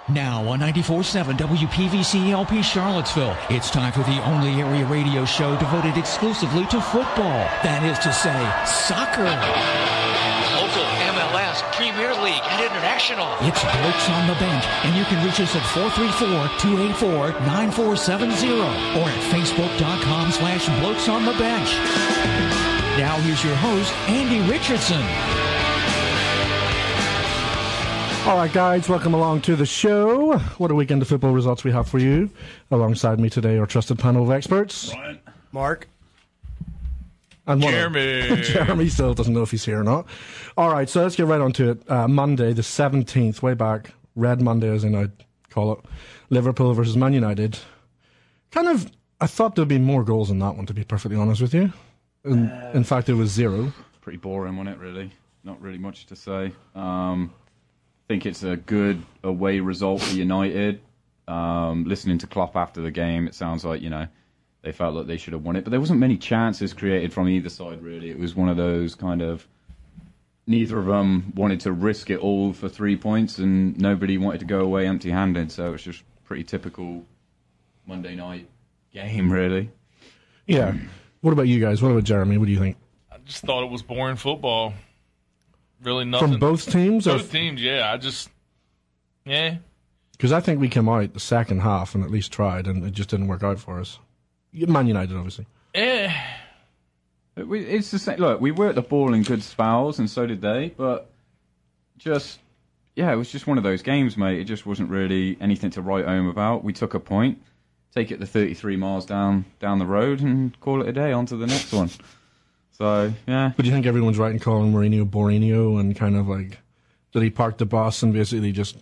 Now on 94.7 WPVC-LP Charlottesville, it's time for the only area radio show devoted exclusively to football. That is to say, soccer. Local MLS, Premier League, and International. It's Blokes on the Bench, and you can reach us at 434-284-9470 or at facebook.com/Blokes on the Bench. Now here's your host, Andy Richardson. All right, guys, welcome along to the show. What a weekend of football results we have for you. Alongside me today, our trusted panel of experts. Brian. Mark. And Jeremy. Jeremy still doesn't know if he's here or not. All right, so let's get right on to it. Monday, the 17th, way back. Red Monday, as I now call it. Liverpool versus Man United. I thought there'd be more goals in that one, to be perfectly honest with you. In fact, it was 0. Pretty boring, wasn't it, really? Not really much to say. I think it's a good away result for United. Listening to Klopp after the game, it sounds like, they felt like they should have won it. But there wasn't many chances created from either side, really. It was one of those kind of... Neither of them wanted to risk it all for 3 points, and nobody wanted to go away empty-handed. So it was just pretty typical Monday night game, really. Yeah. What about you guys? What about Jeremy? What do you think? I just thought it was boring football. Really nothing. From both teams? Both teams, yeah. Because I think we came out the second half and at least tried, and it just didn't work out for us. Man United, obviously. It's the same. Look, we worked the ball in good spells, and so did they. But it was just one of those games, mate. It just wasn't really anything to write home about. We took a point, take it the 33 miles down the road, and call it a day. On to the next one. So, yeah. But do you think everyone's right in calling Mourinho, and kind of like, did he park the bus and basically just...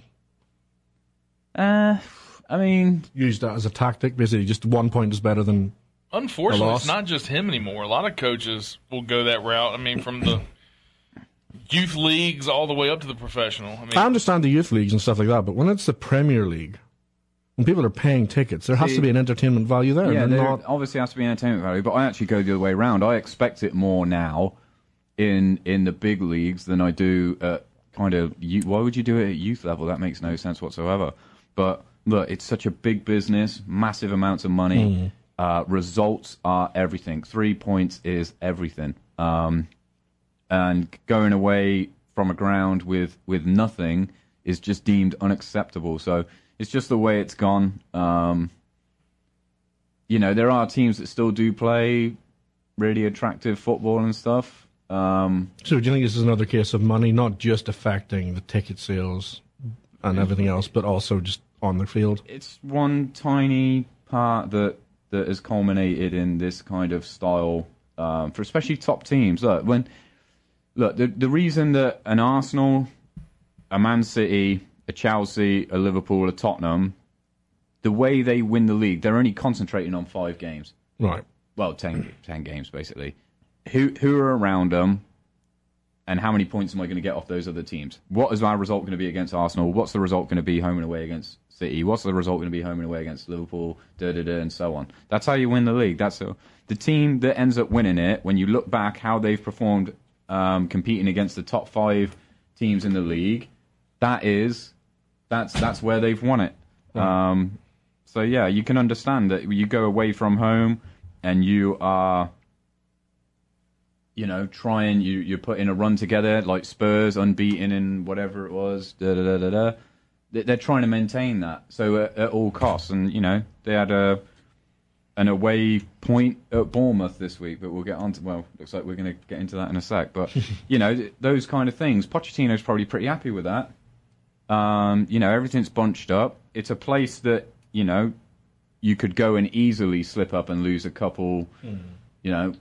use that as a tactic? Basically, just 1 point is better than Unfortunately, a loss. It's not just him anymore. A lot of coaches will go that route. From the youth leagues all the way up to the professional. I understand the youth leagues and stuff like that, but when it's the Premier League... When people are paying tickets, there has to be an entertainment value there. Yeah, there obviously has to be an entertainment value, but I actually go the other way around. I expect it more now in the big leagues than I do at kind of... Why would you do it at youth level? That makes no sense whatsoever. But look, it's such a big business, massive amounts of money. Results are everything. 3 points is everything. And going away from a ground with nothing is just deemed unacceptable. So... It's just the way it's gone. There are teams that still do play really attractive football and stuff. So do you think this is another case of money not just affecting the ticket sales and everything else, but also just on the field? It's one tiny part that has culminated in this kind of style for especially top teams. The reason that an Arsenal, a Man City... a Chelsea, a Liverpool, a Tottenham, the way they win the league, they're only concentrating on 5 games. Right. Well, 10 games, basically. Who are around them, and how many points am I going to get off those other teams? What is my result going to be against Arsenal? What's the result going to be home and away against City? What's the result going to be home and away against Liverpool, and so on? That's how you win the league. The team that ends up winning it, when you look back how they've performed competing against the top 5 teams in the league, that's where they've won it. So yeah, you can understand that you go away from home and you are, you're putting a run together like Spurs, unbeaten in whatever it was. They're trying to maintain that. So at all costs, and they had an away point at Bournemouth this week, but we'll get on to. Well, looks like we're going to get into that in a sec. But those kind of things. Pochettino's probably pretty happy with that. Everything's bunched up. It's a place that, you could go and easily slip up and lose a couple, 1-0,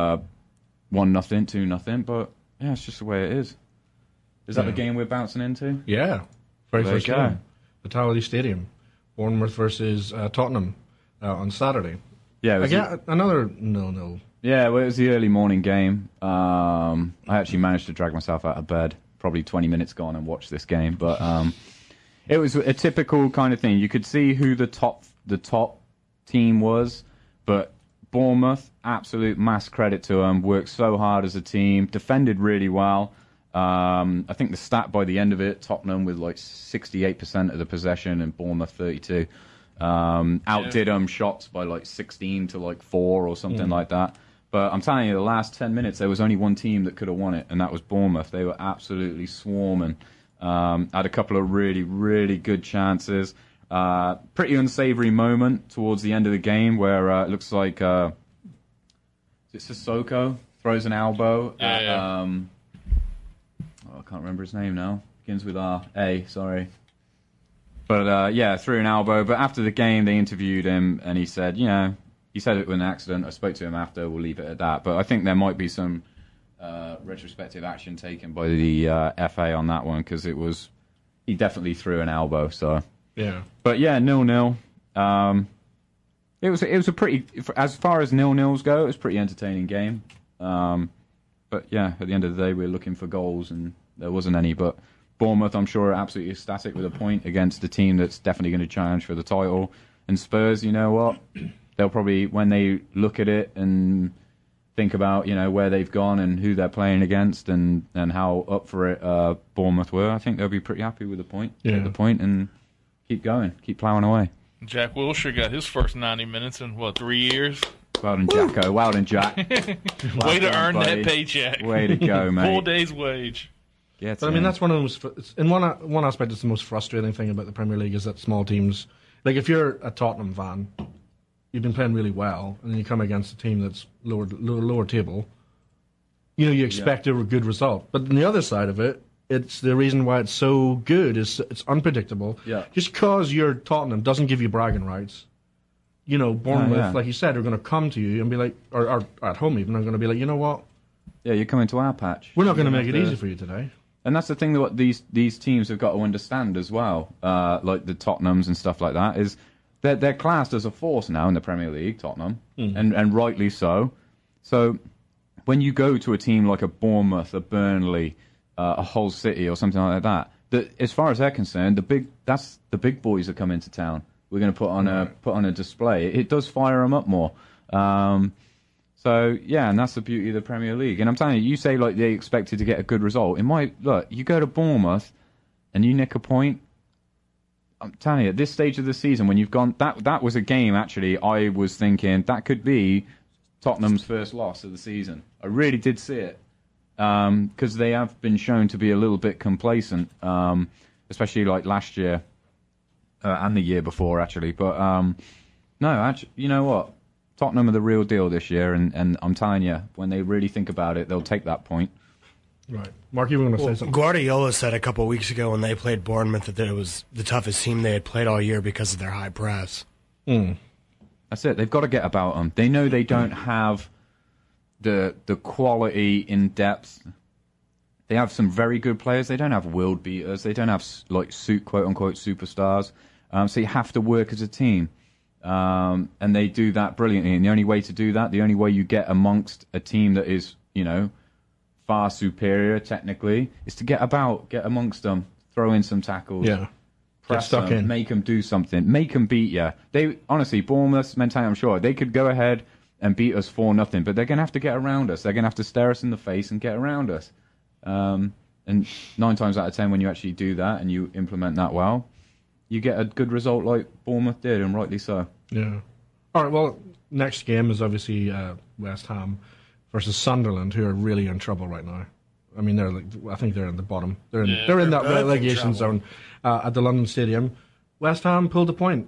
2-0, but yeah, it's just the way it is. Is that the game we're bouncing into? Yeah. Very first game. Vitality Stadium. Bournemouth versus Tottenham on Saturday. Yeah. Another 0-0. Yeah, well, it was the early morning game. I actually managed to drag myself out of bed, probably 20 minutes gone, and watch this game. But it was a typical kind of thing. You could see who the top team was, but Bournemouth, absolute mass credit to them, worked so hard as a team, defended really well. I think the stat by the end of it, Tottenham with like 68% of the possession and Bournemouth 32. Outdid them shots by like 16 to like 4 or something like that. But I'm telling you, the last 10 minutes, there was only one team that could have won it, and that was Bournemouth. They were absolutely swarming. Had a couple of really, really good chances. Pretty unsavoury moment towards the end of the game where it looks like is it Sissoko throws an elbow at I can't remember his name now. Begins with R-A, sorry. But threw an elbow. But after the game, they interviewed him, and he said, he said it was an accident. I spoke to him after. We'll leave it at that. But I think there might be some retrospective action taken by the FA on that one, because he definitely threw an elbow. So yeah. But 0-0. It was a pretty, as far as 0-0s go, it was a pretty entertaining game. But yeah, at the end of the day, we were looking for goals, and there wasn't any. But Bournemouth, I'm sure, are absolutely ecstatic with a point against a team that's definitely going to challenge for the title. And Spurs, you know what? They'll probably, when they look at it and think about, where they've gone and who they're playing against and how up for it Bournemouth were, I think they'll be pretty happy with the point. Yeah. Get the point and keep going, keep ploughing away. Jack Wilshere got his first 90 minutes in, 3 years? Well done, Jacko. Well done, Jack. Way to earn that paycheck. Way to go, mate. Full day's wage. But I mean, that's one of the most. In one aspect, it's the most frustrating thing about the Premier League is that small teams. Like if you're a Tottenham fan, you've been playing really well, and then you come against a team that's lower table. You expect a good result. But on the other side of it, it's the reason why it's so good is it's unpredictable. Yeah. Just because you're Tottenham doesn't give you bragging rights. Bournemouth, like you said, are going to come to you and be like, or at home even, are going to be like, you know what? Yeah, you're coming to our patch. We're not going to make it easy for you today. And that's the thing that what these teams have got to understand as well, like the Tottenhams and stuff like that, is they're classed as a force now in the Premier League, Tottenham, and rightly so. So when you go to a team like a Bournemouth, a Burnley, a Hull City or something like that, as far as they're concerned, the big boys are coming to town. We're going to put on a display. It does fire them up more. So yeah, and that's the beauty of the Premier League. And I'm telling you, you say like they expected to get a good result. Look, you go to Bournemouth and you nick a point. I'm telling you, at this stage of the season, when you've gone, that was a game actually. I was thinking that could be Tottenham's first loss of the season. I really did see it because they have been shown to be a little bit complacent, especially like last year. And the year before, actually. But, no, actually, you know what? Tottenham are the real deal this year, and I'm telling you, when they really think about it, they'll take that point. Right. Mark, you were going to say something? Guardiola said a couple of weeks ago when they played Bournemouth that it was the toughest team they had played all year because of their high press. That's it. They've got to get about them. They know they don't have the quality in depth. They have some very good players. They don't have world beaters. They don't have like quote unquote superstars. So you have to work as a team, and they do that brilliantly. And the only way to do that, the only way you get amongst a team that is far superior technically, is to get amongst them, throw in some tackles, press stuck them, in, make them do something, make them beat you. They honestly, Bournemouth's mentality, I'm sure they could go ahead and beat us 4-0, but they're going to have to get around us. They're going to have to stare us in the face and get around us. And 9 times out of 10, when you actually do that and you implement that well, you get a good result like Bournemouth did, and rightly so. Yeah. All right, well, next game is obviously West Ham versus Sunderland, who are really in trouble right now. I mean, I think they're in the bottom. They're in that relegation zone at the London Stadium. West Ham pulled a point.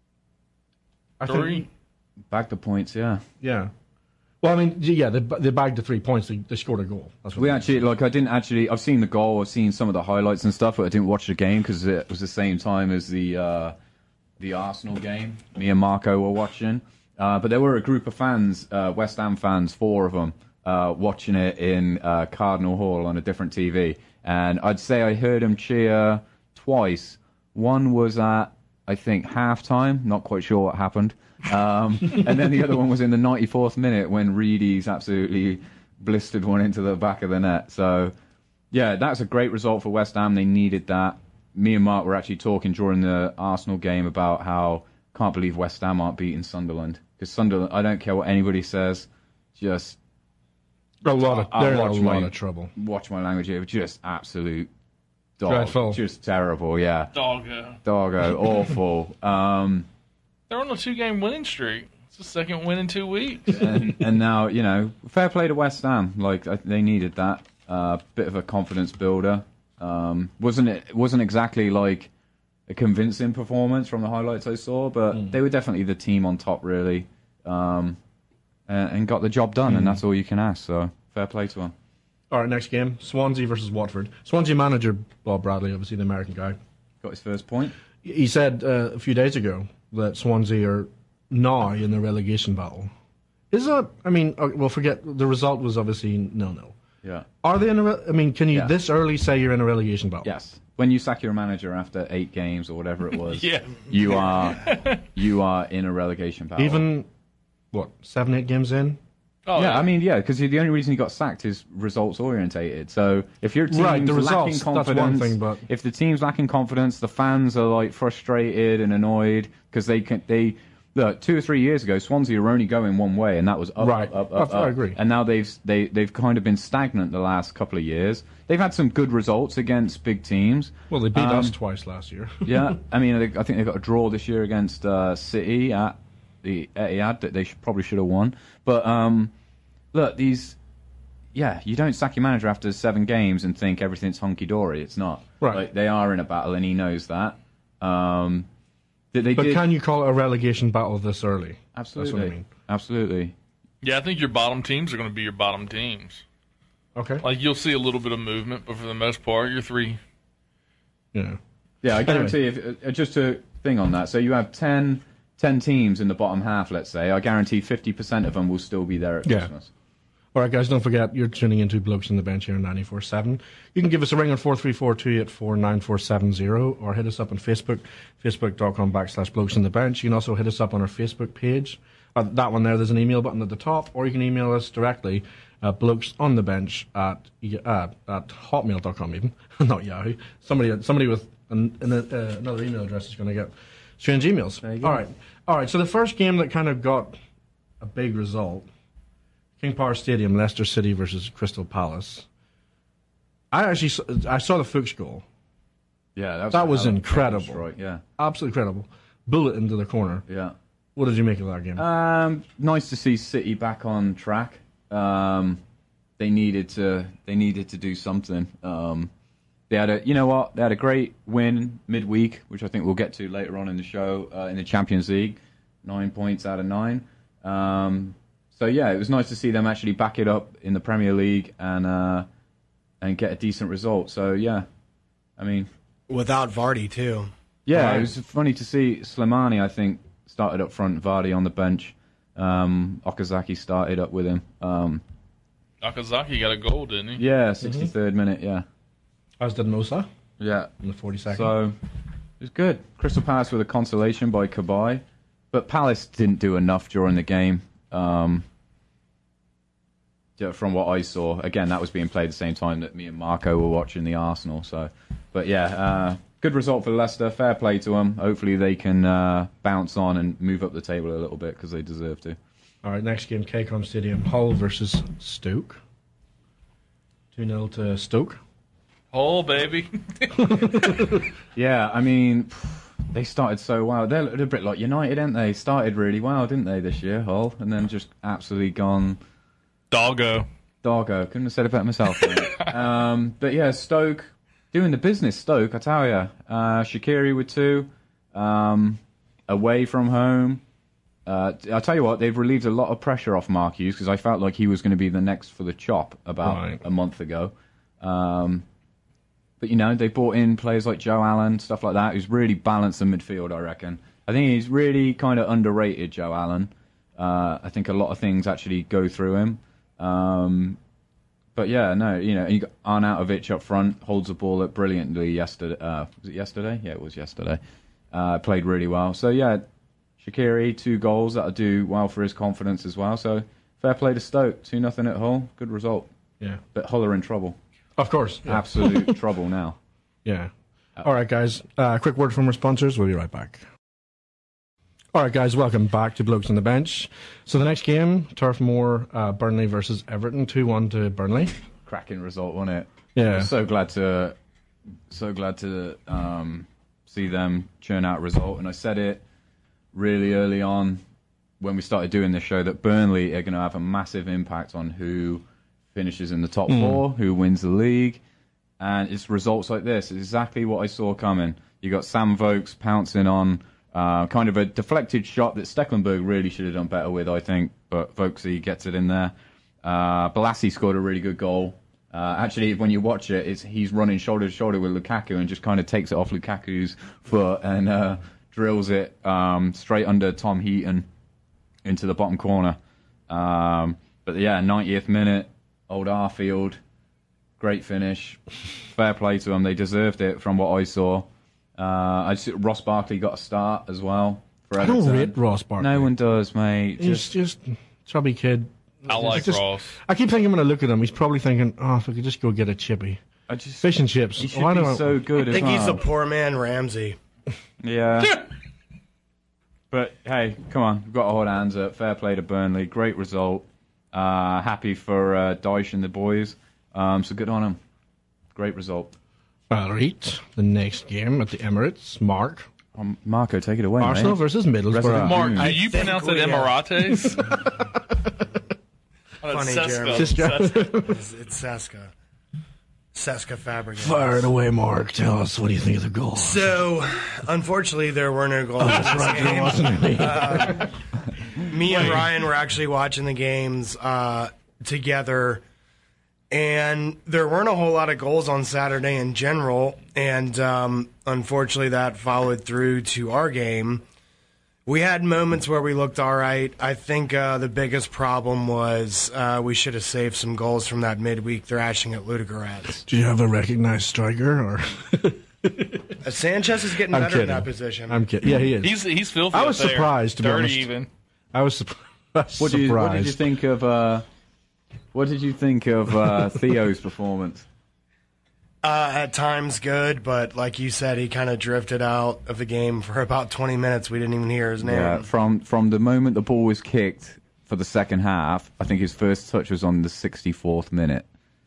I think. Back the points, yeah. Yeah. Well, I mean, yeah, they bagged the 3 points. They scored a goal. That's what I've seen the goal, I've seen some of the highlights and stuff, but I didn't watch the game because it was the same time as the Arsenal game. Me and Marco were watching. But there were a group of fans, West Ham fans, 4 of them, watching it in Cardinal Hall on a different TV. And I'd say I heard them cheer twice. One was at, I think, half-time. Not quite sure what happened. And then the other one was in the 94th minute when Reedy's absolutely blistered one into the back of the net. So, yeah, that's a great result for West Ham. They needed that. Me and Mark were actually talking during the Arsenal game about how can't believe West Ham aren't beating Sunderland. Because Sunderland, I don't care what anybody says, just They're in a watch lot of trouble. Watch my language here. Just absolute dreadful. Just terrible, yeah. Doggo. Awful. They're on a 2-game winning streak. It's the second win in 2 weeks. and now, fair play to West Ham. Like, they needed that. Bit of a confidence builder. Wasn't exactly like a convincing performance from the highlights I saw, but they were definitely the team on top, really. And got the job done, and that's all you can ask. So fair play to them. All right, next game: Swansea versus Watford. Swansea manager Bob Bradley, obviously the American guy, Got his first point. he said a few days ago that Swansea are now in the relegation battle. Is that? I mean, well, forget the result was obviously 0-0. Yeah. Are they in a? Can you this early say you're in a relegation battle? Yes. When you sack your manager after 8 games or whatever it was, Yeah. you are in a relegation battle. Even 7-8 games in. Oh, Yeah, I mean, because the only reason he got sacked is results orientated. So if your team's Right, the lacking results, confidence, that's one thing, but- if the team's lacking confidence, the fans are like frustrated and annoyed because they look 2 or 3 years ago, Swansea were only going one way, and that was up, Right. up. I agree. And now they've kind of been stagnant the last couple of years. They've had some good results against big teams. Well, they beat us twice last year. Yeah, I mean, I think they got a draw this year against City at the Etihad that they probably should have won. But look, you don't sack your manager after 7 games and think everything's hunky dory. It's not. Right. Like, they are in a battle, and he knows that. But can you call it a relegation battle this early? Absolutely. That's what I mean. Absolutely. Yeah, I think your bottom teams are going to be your bottom teams. Okay. Like, you'll see a little bit of movement, but for the most part, your 3. Yeah. Yeah, I guarantee if just a thing on that. So you have 10 teams in the bottom half, let's say. I guarantee 50% of them will still be there at Christmas. All right, guys, don't forget, you're tuning into Blokes on the Bench here on 94.7. You can give us a ring on 434-284-9470 or hit us up on Facebook, facebook.com/Blokes on the Bench. You can also hit us up on our Facebook page. That one there's an email button at the top, or you can email us directly at blokesonthebench at hotmail.com even, not Yahoo. Somebody with another email address is going to get strange emails. All right, so the first game that kind of got a big result, King Power Stadium, Leicester City versus Crystal Palace. I saw the Fuchs goal. Yeah, that was incredible. Right, yeah. Absolutely incredible. Bullet into the corner. Yeah. What did you make of that game? Nice to see City back on track. They needed to do something. They had a great win midweek, which I think we'll get to later on in the show in the Champions League, 9 points out of 9. So yeah, it was nice to see them actually back it up in the Premier League and get a decent result. So yeah, I mean, without Vardy too. Yeah, Right. It was funny to see Slimani, I think, started up front, Vardy on the bench. Okazaki started up with him. Okazaki got a goal, didn't he? Yeah, 63rd minute, yeah. As did Musa Yeah. in the 42nd. So, it was good. Crystal Palace with a consolation by Kabay. But Palace didn't do enough during the game. From what I saw. Again, that was being played at the same time that me and Marco were watching the Arsenal. But yeah, good result for Leicester. Fair play to them. Hopefully they can bounce on and move up the table a little bit because they deserve to. All right, next game, KCOM Stadium, Hull versus Stoke. 2-0 to Stoke. Oh, baby. Yeah, I mean, they started so well. They're a bit like United, aren't they? Started really well, didn't they, this year, Hull? And then just absolutely gone... Doggo. Couldn't have said it better myself. But yeah, Stoke, doing the business, Stoke, I tell you. Shaqiri with 2, away from home. I'll tell you what, they've relieved a lot of pressure off Mark Hughes because I felt like he was going to be the next for the chop about a month ago. But, they brought in players like Joe Allen, stuff like that, who's really balanced the midfield, I reckon. I think he's really kind of underrated, Joe Allen. I think a lot of things actually go through him. But yeah, no, you got Arnautovic up front, holds the ball up brilliantly yesterday. Was it yesterday? Yeah, it was yesterday. Played really well. So yeah, Shaqiri, 2 goals. That'll do well for his confidence as well. So fair play to Stoke. 2-0 at Hull. Good result. Yeah. But Hull are in trouble. Of course. Yeah. Absolute trouble now. Yeah. All right, guys. Quick word from our sponsors. We'll be right back. All right, guys, welcome back to Blokes on the Bench. So the next game, Turf Moor, Burnley versus Everton, 2-1 to Burnley. Cracking result, wasn't it? Yeah. I'm so glad to see them churn out a result. And I said it really early on when we started doing this show that Burnley are going to have a massive impact on who finishes in the top four, who wins the league. And it's results like this. It's exactly what I saw coming. You got Sam Vokes pouncing on kind of a deflected shot that Stecklenburg really should have done better with, I think. But Vokesy gets it in there. Balassi scored a really good goal. Actually, when you watch it, he's running shoulder to shoulder with Lukaku and just kind of takes it off Lukaku's foot and drills it straight under Tom Heaton into the bottom corner. But yeah, 90th minute, old Arfield, great finish. Fair play to them. They deserved it from what I saw. Ross Barkley got a start as well for Everton. I don't rate Ross Barkley. No one does, mate. He's just chubby kid. I like Ross. I keep thinking when I look at him, he's probably thinking, "Oh, if I could just go get a chippy, fish and chips." He should be so good I as think well. he's the poor man Ramsey. Yeah. But hey, come on, we've got to hold hands up. Fair play to Burnley, great result. Happy for Dyche and the boys. So good on them. Great result. All right, the next game at the Emirates, Marco, take it away. Arsenal mate. versus Middlesbrough. Mark, do I you think pronounce it we, Emirates? Funny, Seska. Jeremy. Seska. It's Seska. Seska Fabregas. Fire it away, Mark. Tell us, what do you think of the goal? So, unfortunately, there were no goals in this game. There wasn't any. Me and Ryan were actually watching the games together, and there weren't a whole lot of goals on Saturday in general, and unfortunately that followed through to our game. We had moments where we looked all right. I think the biggest problem was we should have saved some goals from that midweek thrashing at Ludogorets. Do you have a recognized striker? Or Sanchez is getting I'm better kidding. in that position. I'm kidding. Yeah, he is. He's filthy. I was up there. surprised, to be Dirty honest. even. I was surprised. What did you think of? What did you think of Theo's performance? At times good, but like you said, he kind of drifted out of the game for about 20 minutes. We didn't even hear his name. Yeah, from the moment the ball was kicked for the second half, I think his first touch was on the 64th minute.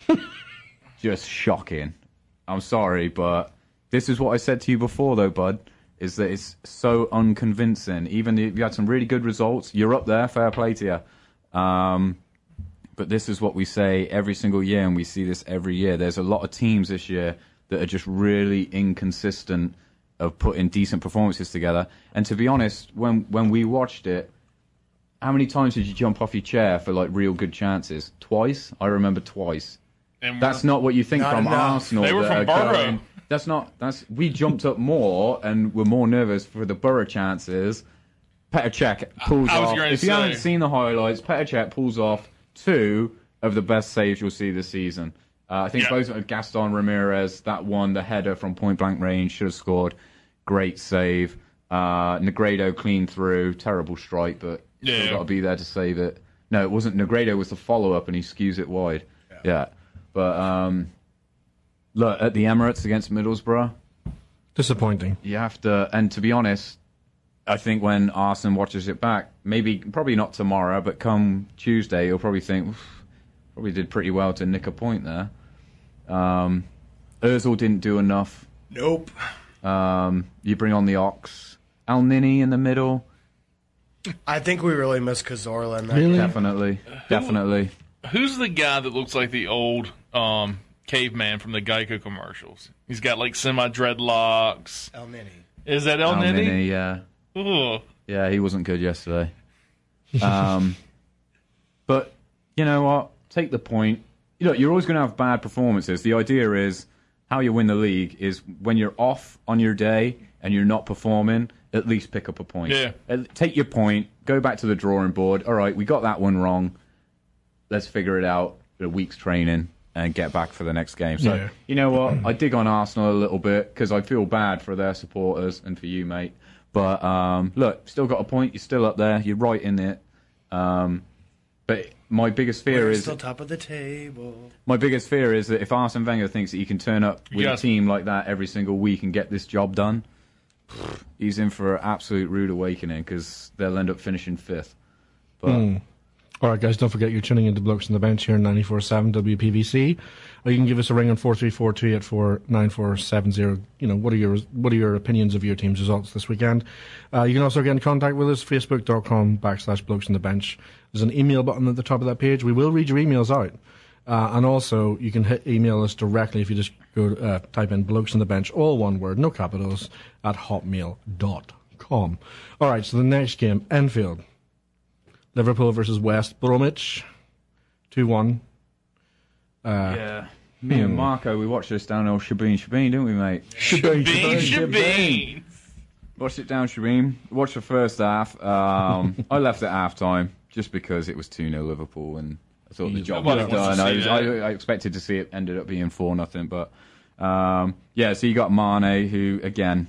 Just shocking. I'm sorry, but this is what I said to you before, though, bud, is that it's so unconvincing. Even if you had some really good results, you're up there, fair play to you. But this is what we say every single year, and we see this every year. There's a lot of teams this year that are just really inconsistent of putting decent performances together. And to be honest, when we watched it, how many times did you jump off your chair for like real good chances? Twice? I remember twice. And That's not what you think Not from enough. Arsenal. They were that from are Borough. going- we jumped up more and were more nervous for the Borough chances. Petr Cech pulls I was off. gonna If you say. haven't seen the highlights, Petr Cech pulls off 2 of the best saves you'll see this season. I think Yeah. both of Gaston Ramirez, that one, the header from point blank range, should have scored. Great save. Negredo clean through, terrible strike, but Yeah. still got to be there to save it. No, it wasn't. Negredo was the follow up, and he skews it wide. Yeah, but look at the Emirates against Middlesbrough. Disappointing. You have to, and to be honest, I think when Arsene watches it back, probably not tomorrow, but come Tuesday, he'll probably think, probably did pretty well to nick a point there. Ozil didn't do enough. Nope. You bring on the Ox. Al Nini in the middle. I think we really missed Cazorla in that Really? game. Definitely. Who's the guy that looks like the old caveman from the Geico commercials? He's got like semi-dreadlocks. El Nini. Is that El Al Nini? Nini, yeah. Ugh. Yeah, he wasn't good yesterday. But you know what? Take the point. You're always going to have bad performances. The idea is how you win the league is when you're off on your day and you're not performing, at least pick up a point. Yeah. Take your point. Go back to the drawing board. All right, we got that one wrong. Let's figure it out. A week's training and get back for the next game. So, Yeah. You know what? I dig on Arsenal a little bit because I feel bad for their supporters and for you, mate. But look, still got a point. You're still up there. You're right in it. But my biggest fear We're is still top of the table. my biggest fear is that if Arsene Wenger thinks that he can turn up with a Yes. team like that every single week and get this job done, he's in for an absolute rude awakening because they'll end up finishing 5th. But All right, guys, don't forget you're tuning into Blokes on the Bench here on 94.7 WPVC. Or you can give us a ring on 434-284-9470. You know, what are your opinions of your team's results this weekend? You can also get in contact with us, facebook.com/Blokes on the Bench. There's an email button at the top of that page. We will read your emails out. And also, you can email us directly if you just go type in Blokes on the Bench, all one word, no capitals, at hotmail.com. All right, so the next game, Enfield. Liverpool versus West Bromwich, 2-1. Yeah. Me and Marco, we watched this down old Shabeen, didn't we, mate? Shabeen. Watched it down Shabeen. Watched the first half. I left at half-time just because it was 2-0 Liverpool, and I thought the job was done. I expected to see it ended up being 4-0, but so you got Mane, who, again,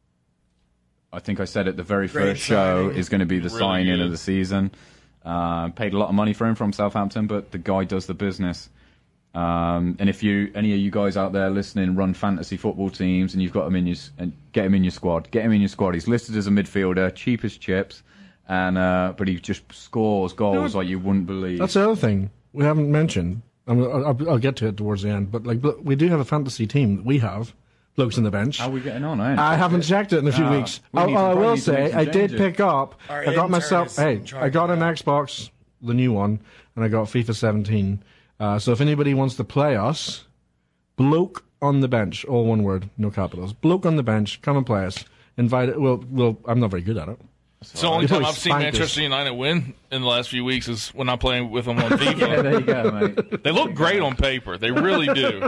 I think I said at the very first show, is going to be the signing of the season. Paid a lot of money for him from Southampton, but the guy does the business. And if any of you guys out there listening run fantasy football teams and you've got him in get him in your squad. Get him in your squad. He's listed as a midfielder, cheap as chips, and but he just scores goals like you wouldn't believe. That's the other thing we haven't mentioned. I'll get to it towards the end, but we do have a fantasy team that we have. Blokes on the Bench. How are we getting on? I haven't checked it in a few weeks. I will say, I did pick up. I got myself. I got an Xbox, the new one, and I got FIFA 17. So if anybody wants to play us, Bloke on the Bench, all one word, no capitals. Bloke on the Bench, come and play us. Invite it. Well, I'm not very good at it. It's the only time I've seen Manchester United win in the last few weeks is when I'm playing with them on FIFA. Yeah, there you go, mate. They look great on paper. They really do.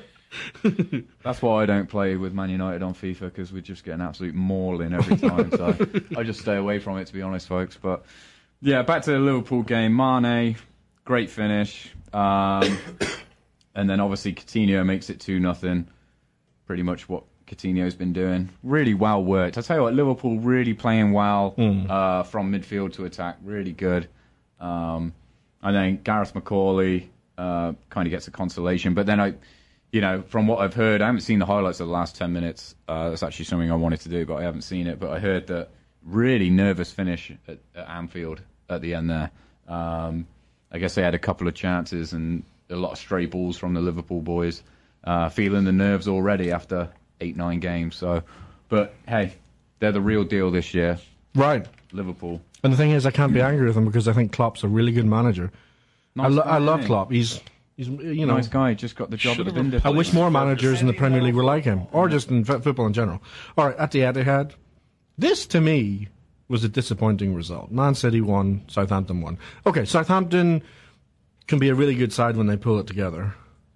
That's why I don't play with Man United on FIFA, because we just get an absolute mauling every time. So I just stay away from it, to be honest, folks. But yeah, back to the Liverpool game. Mane, great finish, and then obviously Coutinho makes it 2-0. Pretty much what Coutinho's been doing. Really well worked. I tell you what, Liverpool really playing well from midfield to attack. Really good. And then Gareth McCauley kind of gets a consolation, but then from what I've heard, I haven't seen the highlights of the last 10 minutes. That's actually something I wanted to do, but I haven't seen it. But I heard that really nervous finish at Anfield at the end there. I guess they had a couple of chances and a lot of stray balls from the Liverpool boys, feeling the nerves already after 8-9 games. So, but hey, they're the real deal this year. Right. Liverpool. And the thing is, I can't be angry with them because I think Klopp's a really good manager. I love Klopp. He's nice guy, just got the job at the Binder. I wish more managers in the Premier League were like him, or just in football in general. All right, at the Etihad, this to me was a disappointing result. Man City won, Southampton won. Okay, Southampton can be a really good side when they pull it together.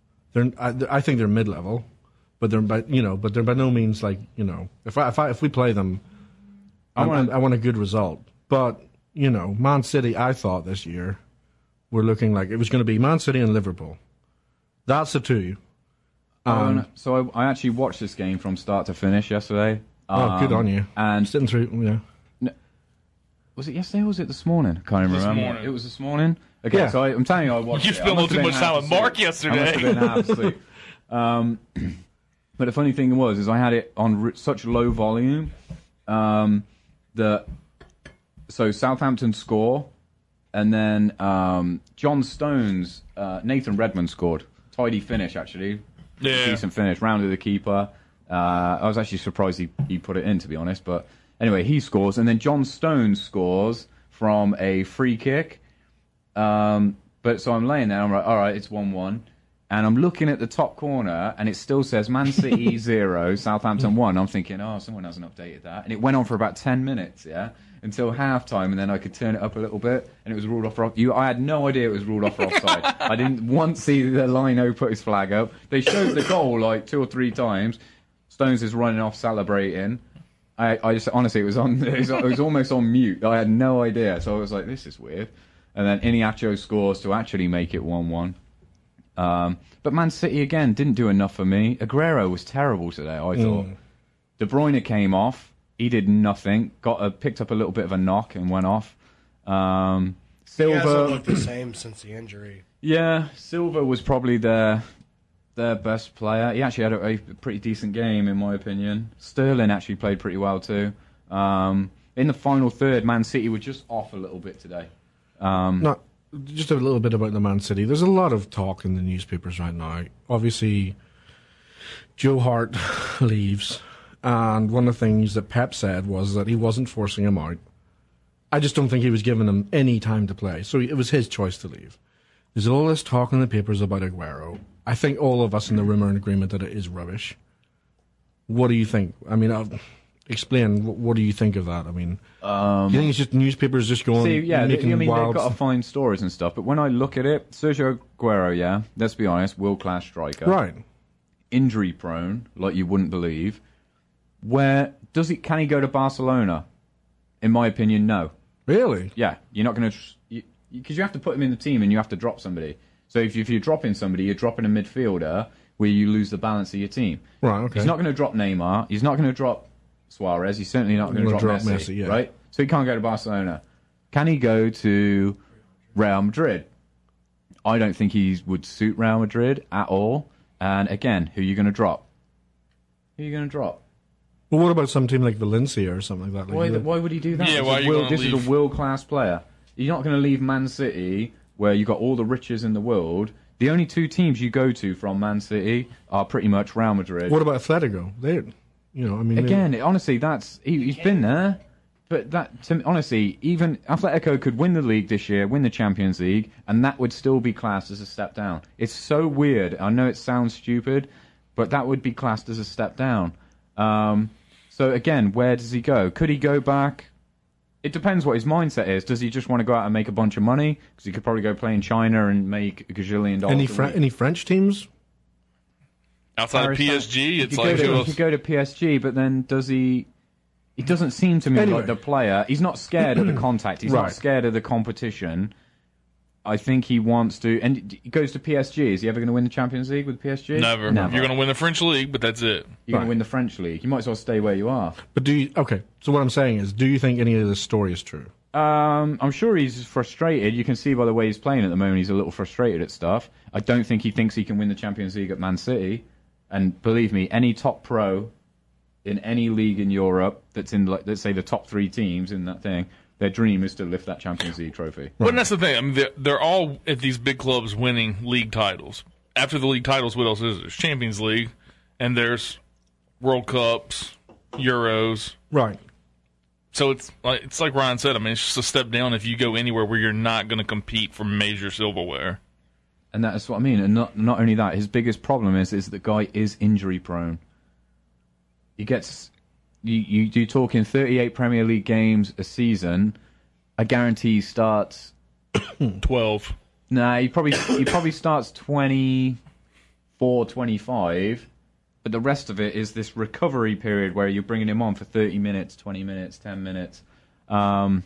I think they're mid-level, but they're by no means like if we play them, I want a good result. But Man City, I thought this year, were looking like it was going to be Man City and Liverpool. That's the two. So I actually watched this game from start to finish yesterday. Good on you. And sitting through, yeah. Was it yesterday or was it this morning? I can't remember. Morning. It was this morning? Okay, yeah. so I'm telling you, I watched You spent a little too much time with Mark yesterday. I must have been half asleep. But the funny thing was I had it on such low volume that... So Southampton score... And then John Stones, Nathan Redmond scored. Tidy finish, actually. Yeah. Decent finish. Rounded the keeper. I was actually surprised he put it in, to be honest. But anyway, he scores. And then John Stones scores from a free kick. But so I'm laying there. I'm like, all right, it's 1-1. And I'm looking at the top corner, and it still says Man City 0, Southampton 1. I'm thinking, someone hasn't updated that. And it went on for about 10 minutes, yeah? Until half-time, and then I could turn it up a little bit, and it was ruled off for I had no idea it was ruled off for offside. I didn't once see the lino put his flag up. They showed the goal like 2 or 3 times. Stones is running off celebrating. I just honestly, it was almost on mute. I had no idea, so I was like, this is weird. And then Iheanacho scores to actually make it 1-1. But Man City again didn't do enough for me. Aguero was terrible today, I thought. De Bruyne came off. He did nothing. Picked up a little bit of a knock and went off. Silva He hasn't looked the same since the injury. Yeah, Silva was probably their their best player. He actually had a pretty decent game, in my opinion. Sterling actually played pretty well too. In the final third, Man City were just off a little bit today. No, just a little bit about the Man City. There's a lot of talk in the newspapers right now. Obviously, Joe Hart leaves, and one of the things that Pep said was that he wasn't forcing him out. I just don't think he was giving him any time to play, so it was his choice to leave. There's all this talk in the papers about Aguero. I think all of us in the room are in agreement that it is rubbish. What do you think? I mean, explain. What do you think of that? I mean, do you think it's just newspapers just going? See, yeah, making they've wild got to find stories and stuff. But when I look at it, Sergio Aguero, yeah, let's be honest, world-class striker, right? Injury prone, like you wouldn't believe. Where does he? Can he go to Barcelona? In my opinion, no. Really? Yeah, you're not going to, because you have to put him in the team and you have to drop somebody. So if you're dropping somebody, you're dropping a midfielder where you lose the balance of your team. Right. Okay. He's not going to drop Neymar. He's not going to drop Suarez. He's certainly not going to drop Messi. Yeah. Right. So he can't go to Barcelona. Can he go to Real Madrid? I don't think he would suit Real Madrid at all. And again, who are you going to drop? Who are you going to drop? Well, what about some team like Valencia or something like that? Why would he do that? Yeah, why are you going to leave? This is a world-class player. You're not going to leave Man City, where you've got all the riches in the world. The only two teams you go to from Man City are pretty much Real Madrid. What about Atletico? Again, honestly, he's been there. But honestly, even Atletico could win the league this year, win the Champions League, and that would still be classed as a step down. It's so weird. I know it sounds stupid, but that would be classed as a step down. So again, where does he go? Could he go back? It depends what his mindset is. Does he just want to go out and make a bunch of money? Because he could probably go play in China and make a gajillion dollars. Any French teams? Outside of PSG, it's like... He could go to PSG, but then does he... He doesn't seem to me like the player. He's not scared of the contact. He's not scared of the competition. I think he wants to... And he goes to PSG. Is he ever going to win the Champions League with PSG? Never. You're going to win the French league, but that's it. You're going to win the French league. You might as well stay where you are. But okay, so what I'm saying is, do you think any of this story is true? I'm sure he's frustrated. You can see by the way he's playing at the moment, he's a little frustrated at stuff. I don't think he thinks he can win the Champions League at Man City. And believe me, any top pro in any league in Europe that's in, like, let's say, the top three teams in that thing, their dream is to lift that Champions League trophy. But that's the thing. I mean, they're all at these big clubs winning league titles. After the league titles, what else is there? There's Champions League, and there's World Cups, Euros. Right. So it's like Ryan said. I mean, it's just a step down if you go anywhere where you're not going to compete for major silverware. And that's what I mean. And not only that, his biggest problem is the guy is injury prone. He gets... You talk in 38 Premier League games a season. I guarantee he starts 12. Nah, he probably starts 24, 25. But the rest of it is this recovery period where you're bringing him on for 30 minutes, 20 minutes, 10 minutes. But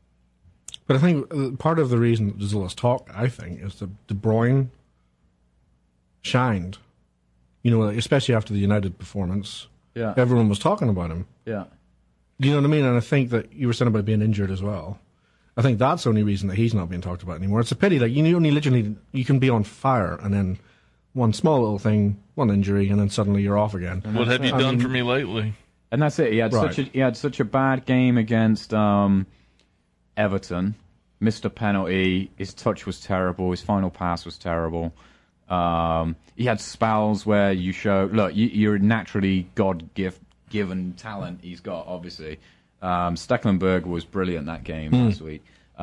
I think part of the reason there's all this talk, I think, is that De Bruyne shined. Especially after the United performance. Yeah. Everyone was talking about him. Yeah. You know what I mean? And I think that you were saying about being injured as well. I think that's the only reason that he's not being talked about anymore. It's a pity. Like, you can be on fire and then one small little thing, one injury, and then suddenly you're off again. What have you done for me lately? And that's it. He had such a bad game against Everton. Missed a penalty. His touch was terrible. His final pass was terrible. He had spells where you show, look, you're naturally God-given talent he's got, obviously. Stecklenburg was brilliant that game last week.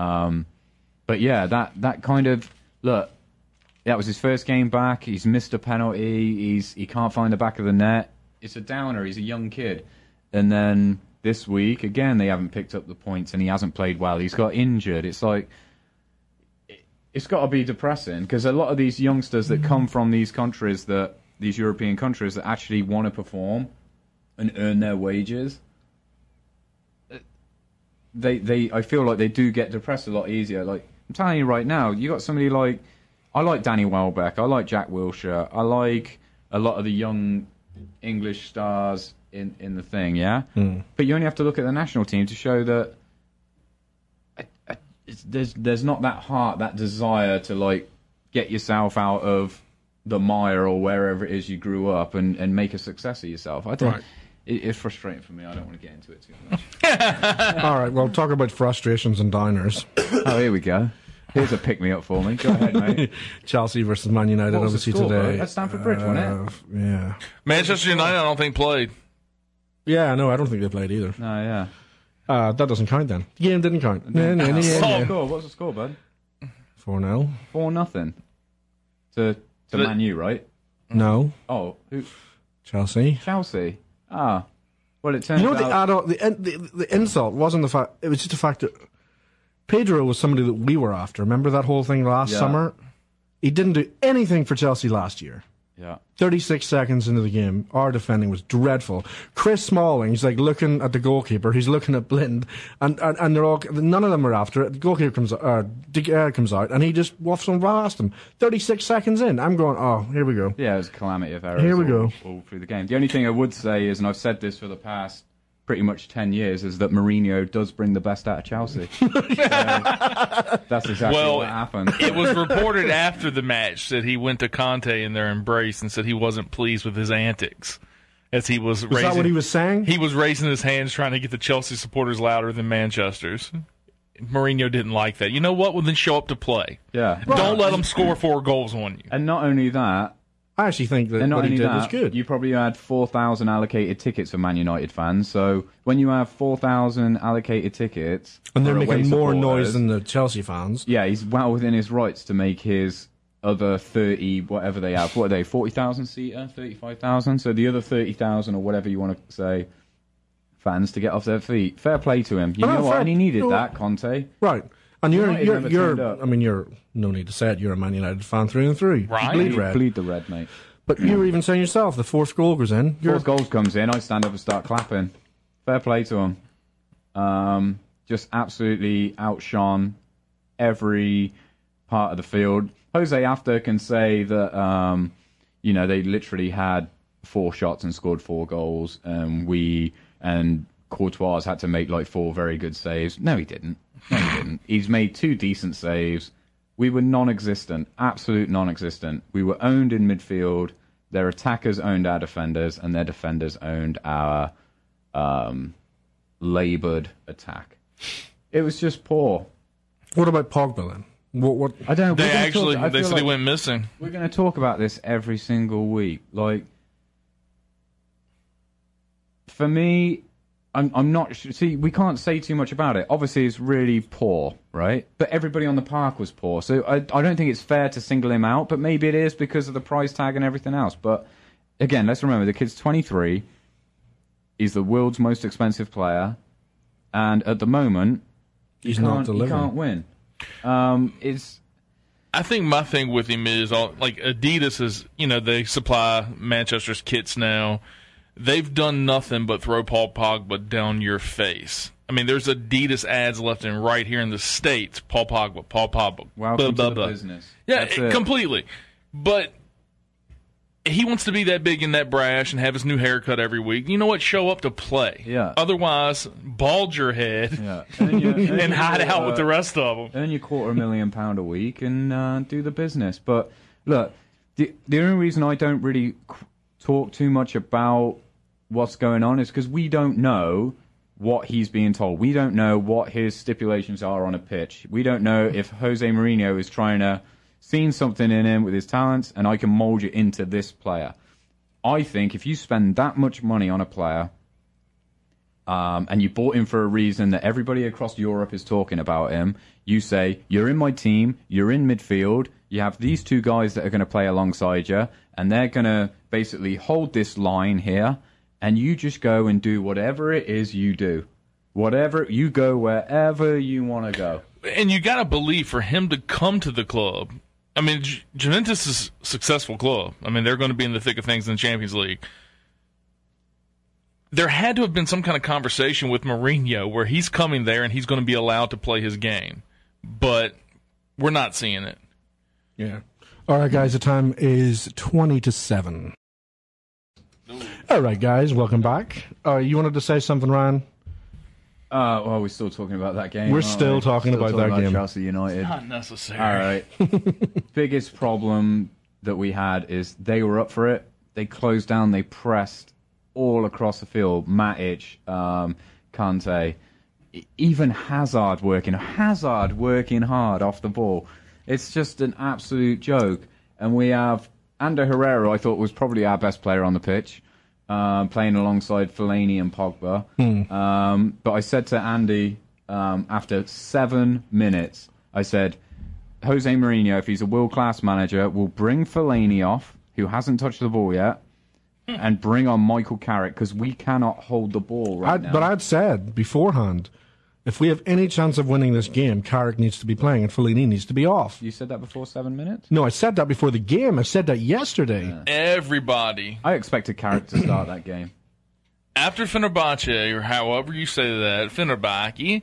But yeah, that kind of, look, that was his first game back. He's missed a penalty. He can't find the back of the net. It's a downer. He's a young kid. And then this week, again, they haven't picked up the points and he hasn't played well. He's got injured. It's like, it's got to be depressing because a lot of these youngsters that come from these countries, these European countries that actually want to perform and earn their wages, I feel like they do get depressed a lot easier. Like, I'm telling you right now, you got somebody like, I like Danny Welbeck, I like Jack Wilshere, I like a lot of the young English stars in the thing, yeah? But you only have to look at the national team to show that there's not that heart, that desire to, like, get yourself out of the mire or wherever it is you grew up and make a success of yourself. I don't. Right. It's frustrating for me. I don't want to get into it too much. All right, well, talk about frustrations and downers. Oh, here we go. Here's a pick-me-up for me. Go ahead, mate. Chelsea versus Man United, What was the obviously, score, today. bro? At Stamford Bridge, wasn't it? Yeah. Manchester United, I don't think played. Yeah, no, I don't think they played either. No, yeah. That doesn't count then. The game didn't count. What's the score, bud? 4-0. 4-0 to Man U, right? No. Oh, who? Chelsea. Chelsea. Ah. Well, it turns You know out... the insult wasn't the fact. It was just the fact that Pedro was somebody that we were after. Remember that whole thing last summer? He didn't do anything for Chelsea last year. Yeah. 36 seconds into the game, our defending was dreadful. Chris Smalling, he's like looking at the goalkeeper, he's looking at Blind, and they're all, none of them are after it. The goalkeeper comes out, and he just wafts them past him. 36 seconds in, I'm going, oh, here we go. Yeah, it was a calamity of errors. Here we go. All through the game. The only thing I would say is, and I've said this for the past pretty much 10 years, is that Mourinho does bring the best out of Chelsea. That's exactly what happened. It was reported after the match that he went to Conte in their embrace and said he wasn't pleased with his antics. As he was raising, that what he was saying? He was raising his hands trying to get the Chelsea supporters louder than Manchester's. Mourinho didn't like that. You know what? Well, then show up to play. Yeah. Don't let them score 4 goals on you. And not only that, I actually think that what he did was good. You probably had 4,000 allocated tickets for Man United fans. So when you have 4,000 allocated tickets, and they're making more noise supporters, than the Chelsea fans. Yeah, he's well within his rights to make his other 30, whatever they have. What are they, 40,000 seater, 35,000? So the other 30,000 or whatever you want to say, fans to get off their feet. Fair play to him. You know what? And he needed that, Conte. Right. And you're I mean, you're, no need to say it, you're a Man United fan through and through. Right. You bleed red. Bleed the red, mate. But you were even saying yourself, the fourth goal goes in. Fourth goal comes in, I stand up and start clapping. Fair play to him. Just absolutely outshone every part of the field. Jose after can say that, they literally had 4 shots and scored 4 goals, and Courtois had to make like 4 very good saves. No, he didn't. He's made 2 decent saves. We were non-existent, absolute non-existent. We were owned in midfield. Their attackers owned our defenders, and their defenders owned our laboured attack. It was just poor. What about Pogba then? What? I don't know. They said he went missing. We're going to talk about this every single week. Like, for me, I'm not. See, we can't say too much about it. Obviously, it's really poor, right? But everybody on the park was poor, so I don't think it's fair to single him out. But maybe it is because of the price tag and everything else. But again, let's remember the kid's 23. He's the world's most expensive player, and at the moment, he's not delivering. He can't win. I think my thing with him is like Adidas is, they supply Manchester's kits now. They've done nothing but throw Paul Pogba down your face. I mean, there's Adidas ads left and right here in the States. Paul Pogba. Welcome to the business. Yeah, completely. But he wants to be that big and that brash and have his new haircut every week. You know what? Show up to play. Yeah. Otherwise, bald your head and and hide out with the rest of them. Earn your £250,000 a week and do the business. But look, the only reason I don't really talk too much about what's going on is because we don't know what he's being told. We don't know what his stipulations are on a pitch. We don't know if Jose Mourinho is trying to see something in him with his talents and I can mold you into this player. I think if you spend that much money on a player and you bought him for a reason that everybody across Europe is talking about him, you say, you're in my team, you're in midfield, you have these 2 guys that are going to play alongside you, and they're going to basically hold this line here, and you just go and do whatever it is you do. Whatever, you go wherever you want to go. And you got to believe for him to come to the club. I mean, Juventus is a successful club. I mean, they're going to be in the thick of things in the Champions League. There had to have been some kind of conversation with Mourinho where he's coming there and he's going to be allowed to play his game. But we're not seeing it. Yeah. All right, guys, the time is 20-7. All right, guys, welcome back. You wanted to say something, Ryan? Well, we're still talking about that game. We're still talking about that game. Chelsea United. Not necessary. All right. Biggest problem that we had is they were up for it. They closed down. They pressed all across the field. Matic, Kante, even Hazard working hard off the ball. It's just an absolute joke. And we have Ander Herrera, I thought was probably our best player on the pitch, playing alongside Fellaini and Pogba. But I said to Andy after 7 minutes, I said, Jose Mourinho, if he's a world-class manager, will bring Fellaini off, who hasn't touched the ball yet, and bring on Michael Carrick, because we cannot hold the ball right now. But I'd said beforehand, if we have any chance of winning this game, Carrick needs to be playing and Fellaini needs to be off. You said that before 7 minutes? No, I said that before the game. I said that yesterday. Yeah. Everybody. I expected Carrick to start that game. After Fenerbahce, or however you say that, Fenerbahce.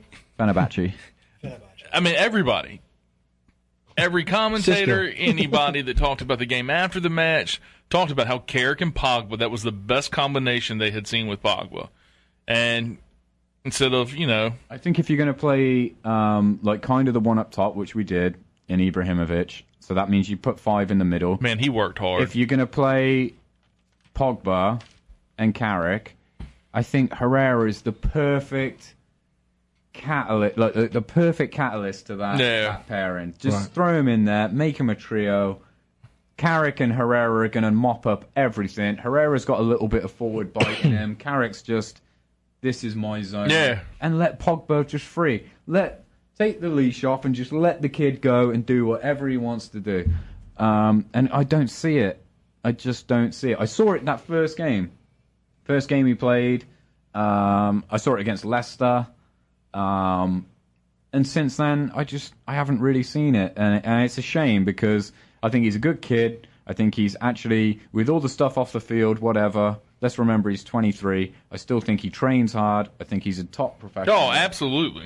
I mean, everybody. Every commentator, anybody that talked about the game after the match, talked about how Carrick and Pogba, that was the best combination they had seen with Pogba. And instead of, I think if you're going to play like kind of the one up top, which we did in Ibrahimovic, so that means you put 5 in the middle. Man, he worked hard. If you're going to play Pogba and Carrick, I think Herrera is the perfect catalyst, like the perfect catalyst to that pairing. Just throw him in there, make him a trio. Carrick and Herrera are going to mop up everything. Herrera's got a little bit of forward bite in him. Carrick's just, this is my zone. Yeah. And let Pogba just free. Take the leash off and just let the kid go and do whatever he wants to do. And I don't see it. I just don't see it. I saw it that first game. First game he played. I saw it against Leicester. And since then, I haven't really seen it. And it's a shame because I think he's a good kid. I think he's actually, with all the stuff off the field, whatever, let's remember he's 23. I still think he trains hard. I think he's a top professional. Oh, absolutely.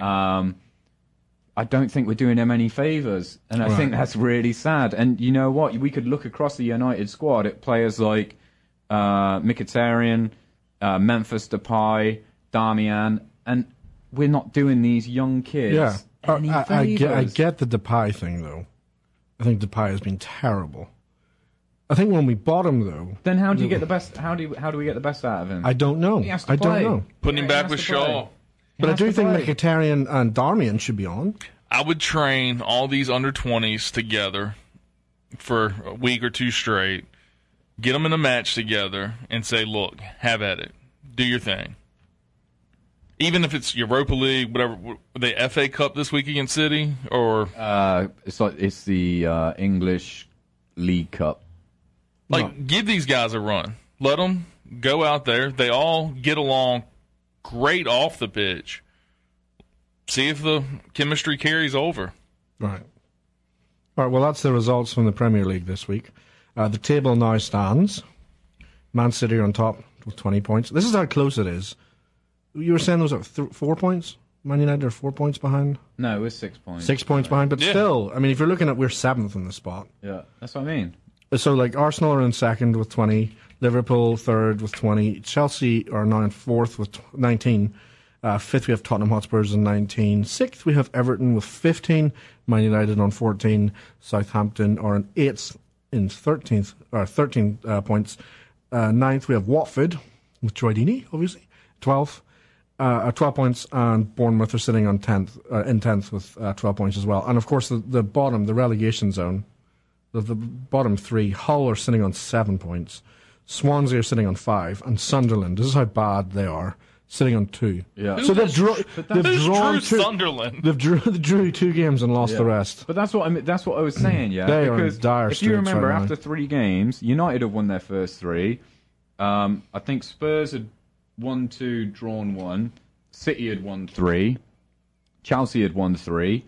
I don't think we're doing him any favours. And I think that's really sad. And you know what? We could look across the United squad at players like Mkhitaryan, Memphis Depay, Darmian, and we're not doing these young kids any favours. I get the Depay thing, though. I think Depay has been terrible. I think when we bought him, though... Then how do you get the best... How do we get the best out of him? I don't know. He has to play. I don't know. Putting him back with Shaw. But I do think Mkhitaryan and Darmian should be on. I would train all these under-20s together for a week or two straight, get them in a match together, and say, look, have at it. Do your thing. Even if it's Europa League, whatever, the FA Cup this week against City, or... It's the English League Cup. Give these guys a run. Let them go out there. They all get along great off the pitch. See if the chemistry carries over. Right. All right, well, that's the results from the Premier League this week. The table now stands. Man City are on top with 20 points. This is how close it is. You were saying those are 4 points? Man United are 4 points behind? No, it was 6 points. 6 points behind, but still, I mean, if you're looking at, we're 7th in the spot. Yeah, that's what I mean. So, Arsenal are in 2nd with 20, Liverpool 3rd with 20, Chelsea are now in 4th with 19, 5th we have Tottenham Hotspurs on 19, 6th we have Everton with 15, Man United on 14, Southampton are in 8th in 13 points, 9th we have Watford with Troy Deeney, obviously, 12th. 12 points, and Bournemouth are sitting on 10th, in 10th with 12 points as well. And of course, the bottom, the relegation zone, the bottom 3, Hull are sitting on 7 points, Swansea are sitting on 5, and Sunderland, this is how bad they are, sitting on 2. Yeah. So they've drawn Sunderland. They've drew 2 games and lost the rest. But that's what I was saying. Yeah, they because are in dire if you remember, right after 3 games, United have won their first 3. I think Spurs had won 2, drawn 1. City had won 3. Chelsea had won 3.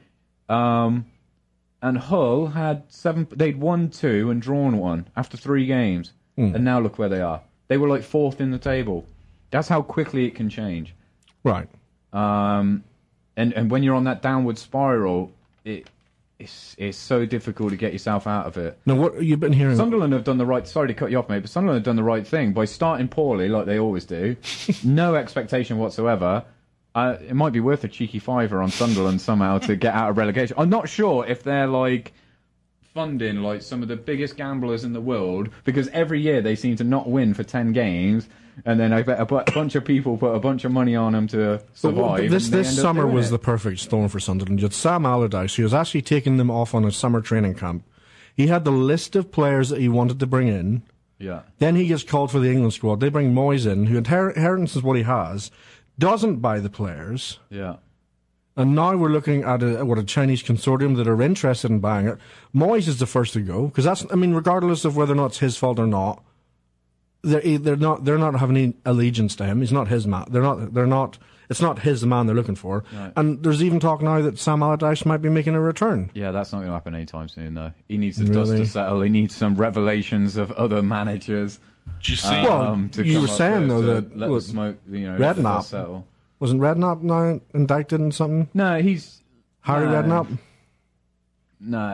And Hull had 7. They'd won 2 and drawn 1 after 3 games. And now look where they are. They were 4th in the table. That's how quickly it can change. Right. And when you're on that downward spiral, it's so difficult to get yourself out of it. Now, what you've been hearing... Sunderland have done the right... Sorry to cut you off, mate, but Sunderland have done the right thing by starting poorly, like they always do. No expectation whatsoever. It might be worth a cheeky £5 on Sunderland somehow to get out of relegation. I'm not sure if they're 5 funding like some of the biggest gamblers in the world because every year they seem to not win for 10 games. And then I bet a bunch of people put a bunch of money on them to survive. This summer was the perfect storm for Sunderland. You had Sam Allardyce, who was actually taking them off on a summer training camp. He had the list of players that he wanted to bring in. Yeah. Then he gets called for the England squad. They bring Moyes in, who inherits what he has, doesn't buy the players. Yeah. And now we're looking at a Chinese consortium that are interested in buying it. Moyes is the first to go because regardless of whether or not it's his fault or not. They're not having any allegiance to him. He's not his man. They're not. It's not his man they're looking for. Right. And there's even talk now that Sam Allardyce might be making a return. Yeah, that's not going to happen anytime soon, though. He needs the dust to settle. He needs some revelations of other managers. Did you see? You were saying though that let the smoke, Redknapp settle. Wasn't Redknapp now indicted in something? No, he's Harry Redknapp. No,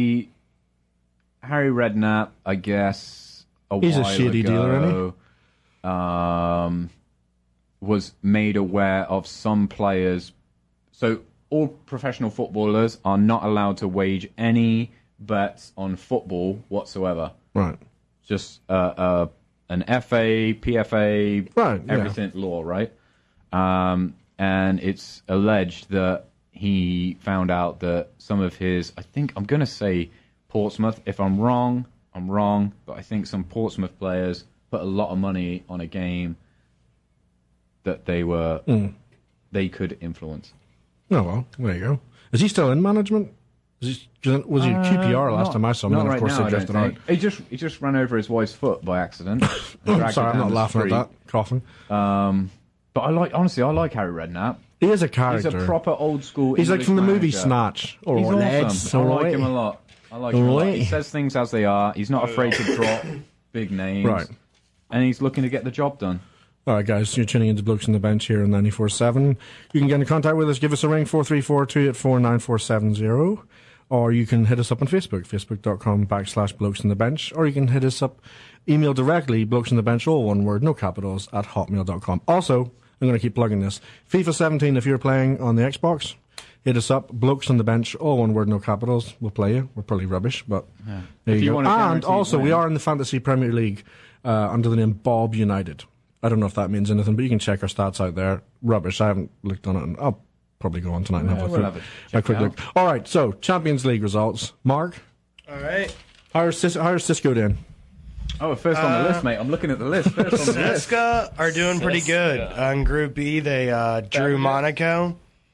Harry Redknapp, I guess. He's a shady dealer, isn't he? Was made aware of some players. So all professional footballers are not allowed to wage any bets on football whatsoever. Right. Just an FA, PFA, right, everything law, right? And it's alleged that he found out that some of his, I think I'm going to say Portsmouth, if I'm wrong, but I think some Portsmouth players put a lot of money on a game that they could influence. Oh, well, there you go. Is he still in management? Was he QPR last time I saw him? Not And right of course now, they drifted out. He just ran over his wife's foot by accident. I'm sorry, I'm not laughing at that. Coughing. But I like Harry Redknapp. He is a character. He's a proper old school. He's English like from the movie manager. Snatch. He's awesome. I like him a lot. He says things as they are. He's not afraid to drop big names. Right. And he's looking to get the job done. All right, guys, you're tuning into Blokes on the Bench here on 94.7. You can get in contact with us. Give us a ring, 434-284-9470. Or you can hit us up on Facebook, facebook.com/Blokes on the Bench. Or you can hit us up, email directly, Blokes on the Bench, all one word, no capitals, at hotmail.com. Also, I'm going to keep plugging this. FIFA 17, if you're playing on the Xbox, hit us up, Blokes on the Bench, all one word, no capitals. We'll play you. We're probably rubbish, but there you go. And also, we are in the Fantasy Premier League under the name Bob United. I don't know if that means anything, but you can check our stats out there. Rubbish. I haven't looked on it, and I'll probably go on tonight and have a quick look. All right, so Champions League results. Mark? All right. How's Cisco doing? Oh, first on the list, mate. I'm looking at the list. First on the list. Cisco are doing pretty good. In Group B, they drew Monaco.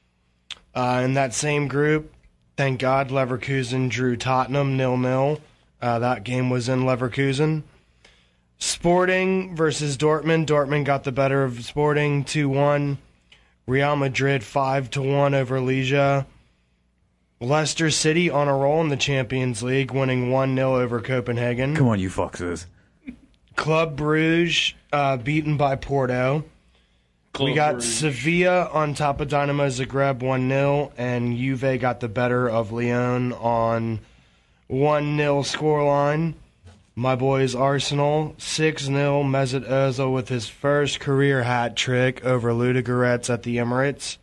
In that same group, thank God, Leverkusen drew Tottenham 0-0. That game was in Leverkusen. Sporting versus Dortmund. Dortmund got the better of Sporting 2-1. Real Madrid 5-1 over Liège. Leicester City on a roll in the Champions League, winning 1-0 over Copenhagen. Come on, you foxes. Club Brugge beaten by Porto. We got Sevilla on top of Dynamo Zagreb 1-0, and Juve got the better of Lyon on 1-0 scoreline. My boys Arsenal 6-0. Mesut Ozil with his first career hat trick over Ludogorets at the Emirates.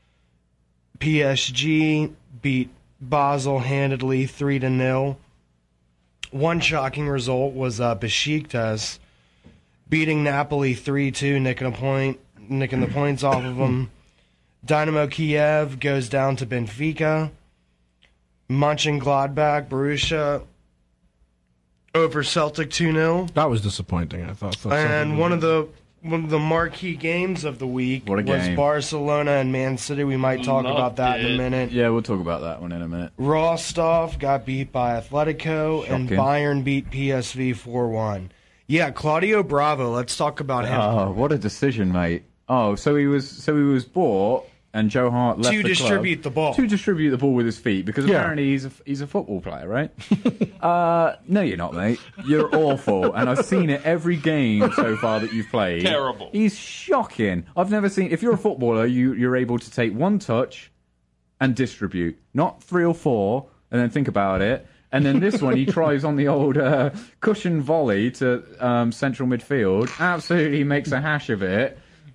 PSG beat Basel handedly 3-0. One shocking result was Besiktas beating Napoli 3-2, nicking the points off of them. Dynamo Kiev goes down to Benfica. Mönchengladbach, Borussia over Celtic 2-0. That was disappointing, I thought. And one of the marquee games of the week was Barcelona and Man City. We might talk about that in a minute. Yeah, we'll talk about that one in a minute. Rostov got beat by Atletico, and Bayern beat PSV 4-1. Yeah, Claudio Bravo. Let's talk about him. Oh, what a decision, mate. Oh, so he was bought, and Joe Hart left to distribute the ball. To distribute the ball with his feet, because apparently he's a football player, right? No, you're not, mate. You're awful, and I've seen it every game so far that you've played. Terrible. He's shocking. I've never seen. If you're a footballer, you're able to take one touch and distribute, not 3 or 4, and then think about it. And then this one, he tries on the old cushion volley to central midfield. Absolutely makes a hash of it.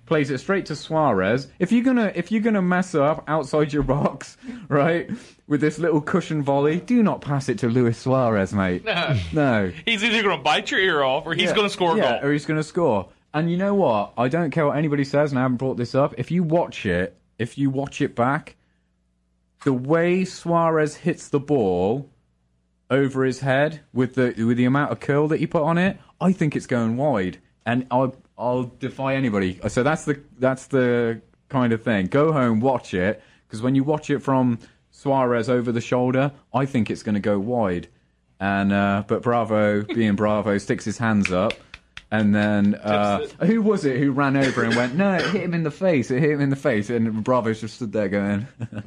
plays it straight to Suarez. If you're gonna mess up outside your box, right, with this little cushion volley, do not pass it to Luis Suarez, mate. No. He's either going to bite your ear off or he's going to score a goal. Or he's going to score. And you know what? I don't care what anybody says, and I haven't brought this up. If you watch it back, the way Suarez hits the ball over his head with the amount of curl that he put on it, I think it's going wide. And I'll defy anybody. So that's the kind of thing. Go home, watch it, because when you watch it from Suarez over the shoulder, I think it's going to go wide. And but Bravo, being Bravo, sticks his hands up. And then, who was it who ran over and went, no, it hit him in the face, and Bravo's just stood there going,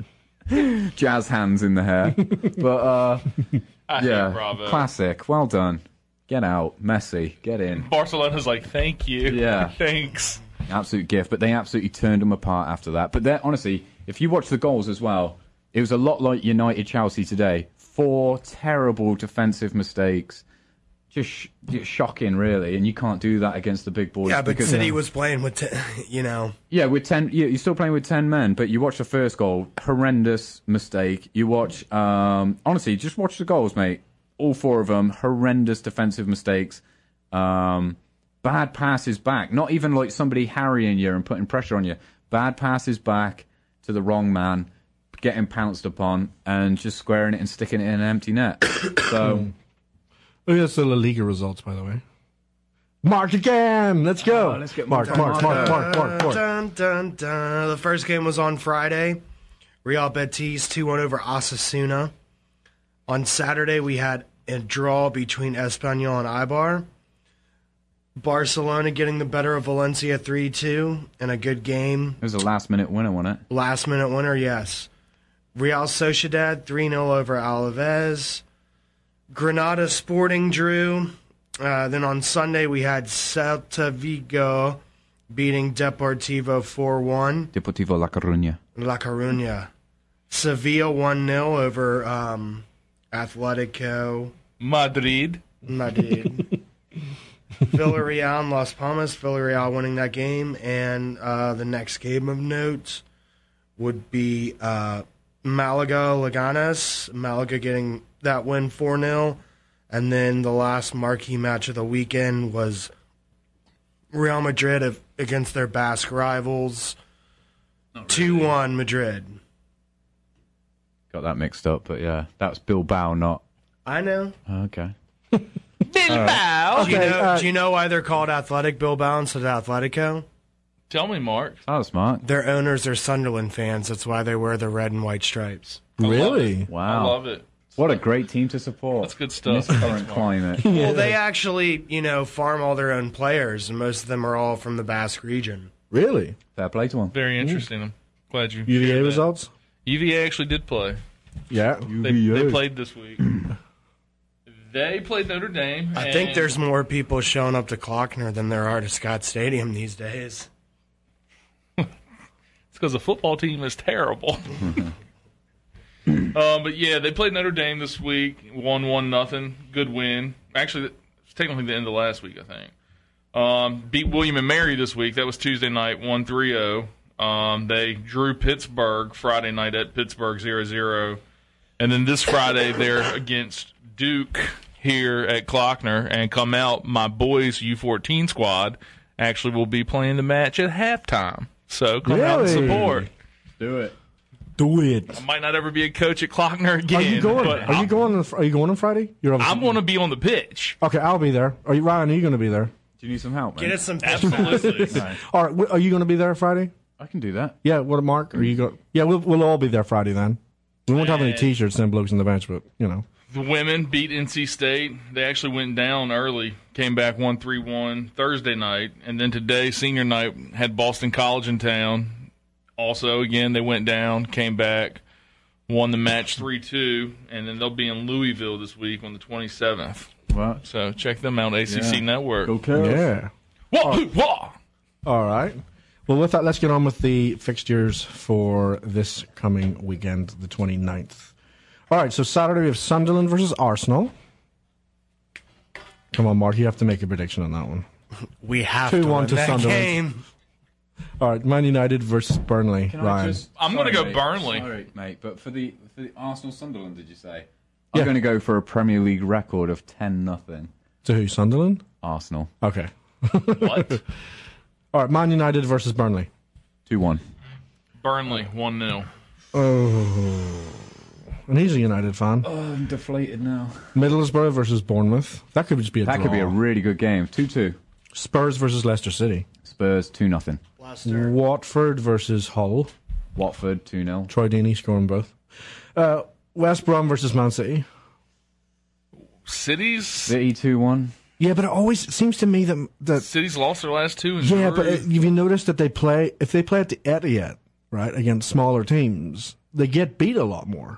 jazz hands in the hair. But, yeah, Bravo. Classic, well done. Get out, Messi, get in. Barcelona's like, thank you. Yeah. Thanks. Absolute gift, but they absolutely turned them apart after that. But honestly, if you watch the goals as well, it was a lot like United-Chelsea today. 4 terrible defensive mistakes. Just shocking, really, and you can't do that against the big boys. Yeah, but City was playing with, Yeah, with 10. You're still playing with 10 men, but you watch the first goal, horrendous mistake. You watch, honestly, just watch the goals, mate. All 4 of them, horrendous defensive mistakes. Bad passes back, not even like somebody harrying you and putting pressure on you. Bad passes back to the wrong man, getting pounced upon, and just squaring it and sticking it in an empty net. So. Look at the La Liga results, by the way. Mark again! Let's go! Let's get Mark. Dun, dun, dun. The first game was on Friday. Real Betis 2-1 over Osasuna. On Saturday, we had a draw between Espanyol and Eibar. Barcelona getting the better of Valencia 3-2 in a good game. It was a last-minute winner, wasn't it? Last-minute winner, yes. Real Sociedad 3-0 over Alaves. Granada Sporting drew. Then on Sunday, we had Celta Vigo beating Deportivo 4-1. Deportivo La Coruña. La Coruña. Sevilla 1-0 over Atletico Madrid. Villarreal and Las Palmas. Villarreal winning that game. And the next game of note would be Malaga Leganes. Malaga getting that win 4-0. And then the last marquee match of the weekend was Real Madrid against their Basque rivals. 2-1 Madrid. Got that mixed up, but yeah, that's Bilbao, not. I know. Okay. Bilbao. Do you know why they're called Athletic Bilbao instead of Atletico? Tell me, Mark. Oh, smart. Their owners are Sunderland fans. That's why they wear the red and white stripes. Really? Wow. I love it. What a great team to support. That's good In stuff. this current climate. Well, they actually, farm all their own players, and most of them are all from the Basque region. Really? Fair play to them. Very interesting. I'm glad you UVA shared that. results? UVA actually did play. Yeah. They played this week. They played Notre Dame. I think there's more people showing up to Klockner than there are to Scott Stadium these days. It's because the football team is terrible. But yeah, they played Notre Dame this week. Won 1-0. Good win. Actually, it's technically the end of last week, I think. Beat William and Mary this week. That was Tuesday night, 1-3-0. They drew Pittsburgh Friday night at Pittsburgh 0-0. And then this Friday, they're against Duke here at Klockner. And come out, my boys' U14 squad actually will be playing the match at halftime. So come out and support. Do it. Do it. I might not ever be a coach at Klockner again. Are you going? But Are you going on Friday? I'm going to be on the pitch. Okay, I'll be there. Are you, Ryan? Are you going to be there? Do you need some help, man? Get us some Absolutely. All right. Are you going to be there Friday? I can do that. Yeah. What, Mark? Are you go? Yeah, we'll all be there Friday then. We won't have any T-shirts and blokes on the bench, but The women beat NC State. They actually went down early, came back 1-3-1 Thursday night, and then today, senior night, had Boston College in town. Also, again, they went down, came back, won the match 3-2, and then they'll be in Louisville this week on the 27th. What? So check them out, ACC Network. Okay. Yeah. Wah! All right. Well, with that, let's get on with the fixtures for this coming weekend, the 29th. All right, so Saturday we have Sunderland versus Arsenal. Come on, Mark, you have to make a prediction on that one. We have 2-1 to win to that Sunderland. game. All right, Man United versus Burnley. Can I Ryan. just- I'm gonna sorry, go mate. Burnley. Sorry, mate, but for the Arsenal Sunderland, did you say? Yeah. I'm going to go for a Premier League record of 10-0. To who? Sunderland? Arsenal. Okay. What? All right, Man United versus Burnley. 2-1. Burnley 1-0. Oh. And he's a United fan. I'm deflated now. Middlesbrough versus Bournemouth. That could just be a That draw. could be a really good game. 2-2. Spurs versus Leicester City. Spurs 2-0. Leicester. Watford versus Hull. Watford 2-0. Troy Deeney scoring both. West Brom versus Man City. City's City 2-1. Yeah, but it always seems to me that City's lost their last two. And yeah, drew. but have you noticed that if they play at the Etihad, right, against smaller teams, they get beat a lot more.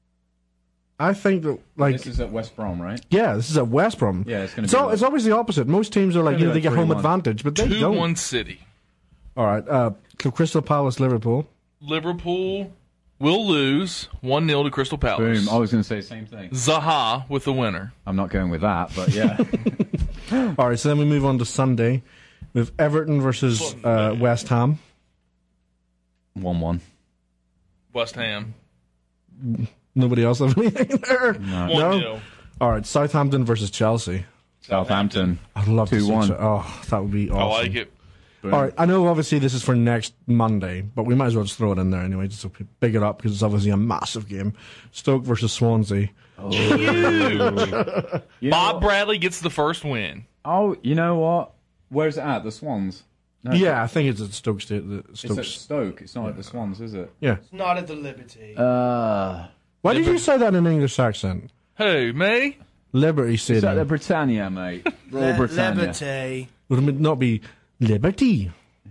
I think that, like, This is at West Brom, right? yeah, this is at West Brom. Yeah, it's gonna be So like- it's always the opposite. Most teams are like, gonna be they like get home 3-1. advantage, but they don't. 2-1 City. All right, so Crystal Palace, Liverpool. Liverpool will lose 1-0 to Crystal Palace. Boom. I was going to say the same thing. Zaha with the winner. I'm not going with that, but yeah. All right, so then we move on to Sunday with Everton versus West Ham. 1-1. West Ham. Nobody else have anything there? 1-0. All right, Southampton versus Chelsea. Southampton. I'd love to see 2-1. Oh, that would be awesome. I like it. All right, I know obviously this is for next Monday, but we might as well just throw it in there anyway, just to big it up because it's obviously a massive game. Stoke versus Swansea. You know Bob what? Bradley gets the first win. Oh, you know what? Where's it at? The Swans? No, Yeah, I think it's at Stoke State. It's at Stoke. It's not at the Swans, is it? Yeah. Not at the Liberty. Why did you say that in an English accent? Hey, May? Liberty It's at the City. Britannia, mate. Royal Britannia. Liberty. Would it not be Liberty?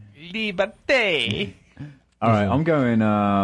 Liberté. All right, I'm going.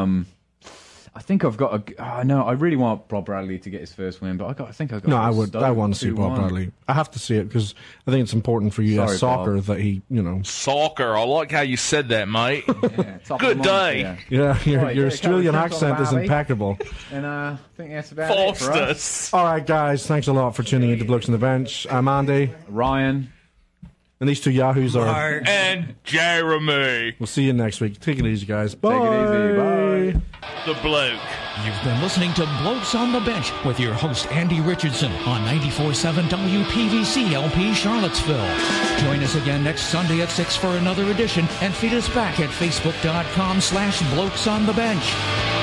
I think I've got a. No, I really want Bob Bradley to get his first win, but I think I've got. No, I would. Stoke I want to see Bob 2-1. Bradley. I have to see it because I think it's important for US Sorry, soccer Bob. that he, Soccer. I like how you said that, mate. Yeah, top Good of the day. month, Yeah, your Right, yeah, Australian can't we accent talk is about impeccable. And I think that's about it for us. Faustus. All right, guys, thanks a lot for tuning into Blokes on the Bench. I'm Andy, Ryan. and these two yahoos are. Mark. And Jeremy. We'll see you next week. Take it easy, guys. Bye. Take it easy. Bye. The bloke. You've been listening to Blokes on the Bench with your host, Andy Richardson, on 94.7 WPVC LP Charlottesville. Join us again next Sunday at 6 for another edition, and feed us back at facebook.com/blokesonthebench.